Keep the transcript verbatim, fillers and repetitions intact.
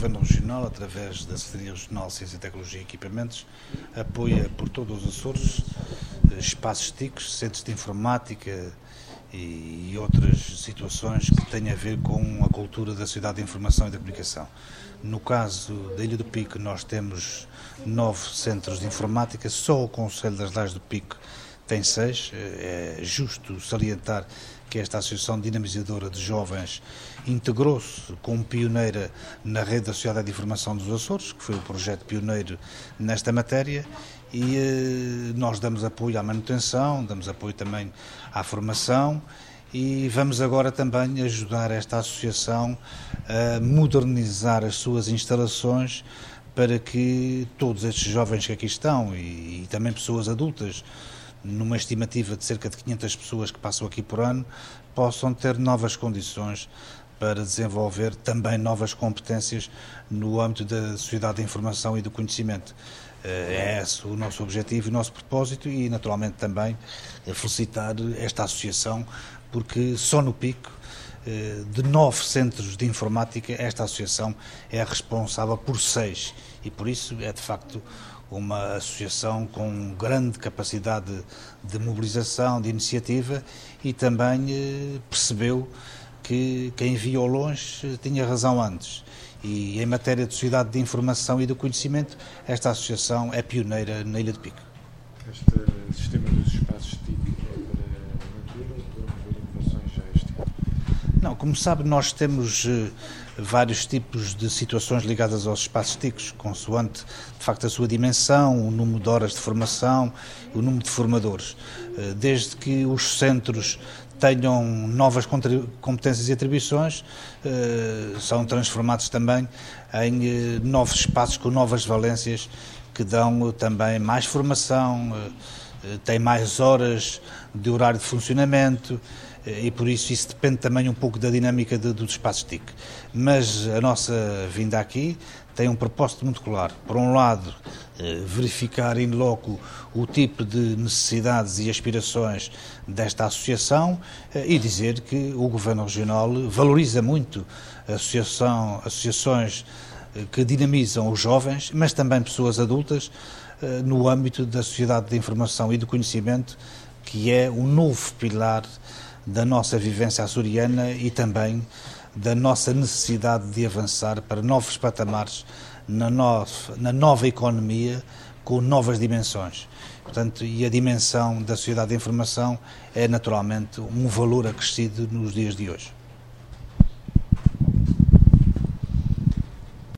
Governo Regional, através da Secretaria Regional de Ciência, Tecnologia e Equipamentos, apoia por todos os Açores espaços T I Cs, centros de informática e outras situações que têm a ver com a cultura da sociedade da informação e da comunicação. No caso da Ilha do Pico, nós temos nove centros de informática, só o Conselho das Lajes do Pico tem seis. É justo salientar que esta Associação Dinamizadora de Jovens integrou-se como pioneira na Rede da Sociedade de Informação dos Açores, que foi o projeto pioneiro nesta matéria, e eh, nós damos apoio à manutenção, damos apoio também à formação e vamos agora também ajudar esta associação a modernizar as suas instalações para que todos estes jovens que aqui estão e, e também pessoas adultas, numa estimativa de cerca de quinhentas pessoas que passam aqui por ano, possam ter novas condições para desenvolver também novas competências no âmbito da sociedade da informação e do conhecimento. É esse o nosso objetivo e o nosso propósito e, naturalmente, também felicitar esta associação, porque só no Pico, de nove centros de informática, esta associação é responsável por seis e, por isso, é de facto uma associação com grande capacidade de mobilização, de iniciativa e também eh, percebeu que quem via ao longe tinha razão antes. E em matéria de sociedade de informação e do conhecimento, esta associação é pioneira na Ilha do Pico. Este sistema dos espaços T I C é para manter ou para haver inovações já este ano? Não, como sabe, nós temos eh, vários tipos de situações ligadas aos espaços T I Cs, consoante, de facto, a sua dimensão, o número de horas de formação, o número de formadores. Eh, desde que os centros tenham novas competências e atribuições, eh, são transformados também em eh, novos espaços com novas valências que dão também mais formação, eh, têm mais horas de horário de funcionamento, e por isso isso depende também um pouco da dinâmica de, dos espaços T I C. Mas a nossa vinda aqui tem um propósito muito claro. Por um lado, verificar in loco o tipo de necessidades e aspirações desta associação e dizer que o Governo Regional valoriza muito a associação, associações que dinamizam os jovens, mas também pessoas adultas, no âmbito da sociedade de informação e do conhecimento, que é um novo pilar da nossa vivência açoriana e também da nossa necessidade de avançar para novos patamares na, no, na nova economia com novas dimensões. Portanto, e a dimensão da sociedade de informação é naturalmente um valor acrescido nos dias de hoje.